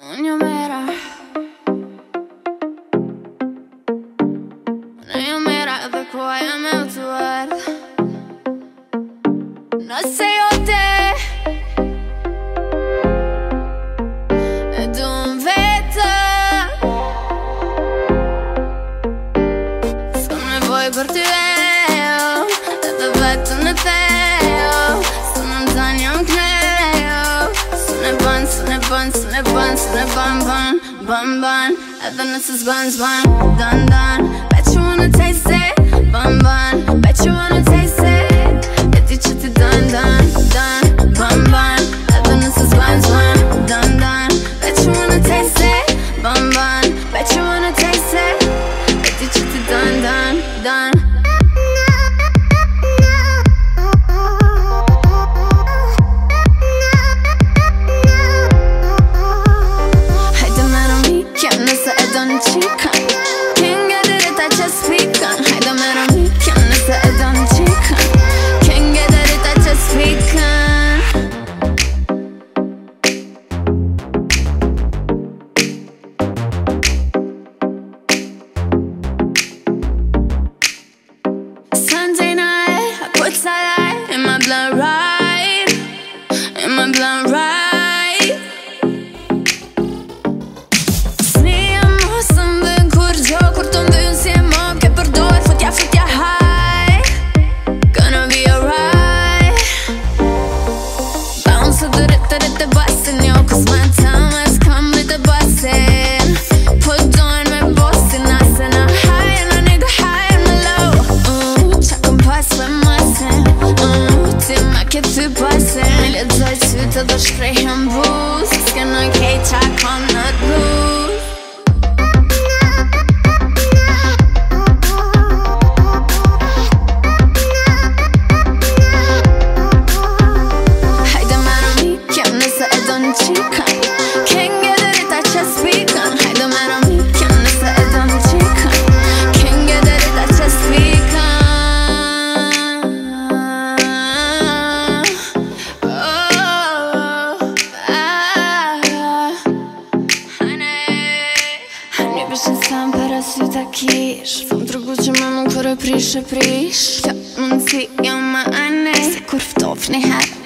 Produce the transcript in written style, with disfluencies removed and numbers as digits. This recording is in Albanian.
Unë mera Unë mera edhe po aja me u të ardh Nëse jo te E du më vete S'kam nevoj për ty edhe vetën e thejo Së në më zanë jam knejo Së ne ban, së ne ban, së ne ban, së ne ban, ban, ban, ban Edhe nëse s'ban, s'ban, dan, dan Bet you wanna taste it, ban, ban Bet you wanna taste it E di që ti dan, dan, dan, ban, ban Edhe nëse s'ban, s'ban, dan, dan Bet you wanna taste it, ban, ban Bet you wanna taste it E di që ti dan, dan, dan Can't get it if I just speak on Hajde me rëmi, kja nëse e do në qikën Can't get it if I just speak on Sunday night, I put salad in my blood right In my blood right Kur të mbynë si e më ke përdoj Futja, futja, high Gonna be alright Bounce të rrit e basin Jo, cause my time has come with the basin Put on me bossin Nase na high and a nigga high and a low Qa këm pas për masin Ti me ke ty pasin Me ledzoj sytë dhe shkrejhën bus S'kena kej qa kom në t'lus Can't get it if I just speak on Hajde me rëmi, kja nëse e do në qikën Can't get it if I just speak on Hani bëshin sa më për asyta kish Thëm tregu që me më kërë prish e prish Kjo mundësi jo ma anej Se kur ftof një herë